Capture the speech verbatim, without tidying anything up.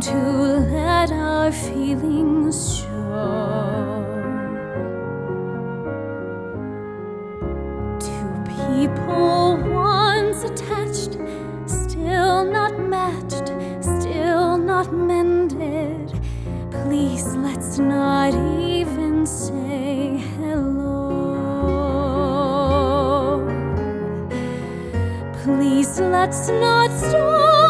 to let our feelings show. Two people once attached, still not matched, still not mended. Please, let's not even say hello. Please, let's not start